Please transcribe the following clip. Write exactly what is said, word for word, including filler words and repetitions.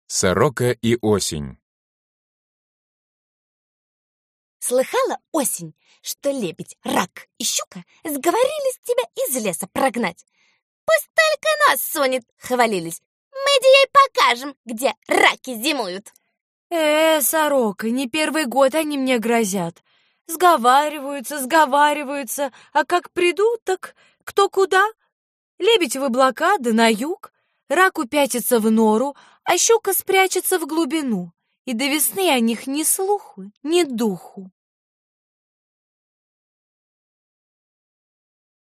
Сорока и осень. Слыхала, осень, что лебедь, рак и щука сговорились тебя из леса прогнать? Пусть только нос сунет, хвалились. Мы ей покажем, где раки зимуют. Э, сорока, не первый год они мне грозят. Сговариваются, сговариваются, а как придут, так кто куда? Лебедь в облака да на юг, рак упятится в нору, а щука спрячется в глубину. И до весны о них ни слуху, ни духу.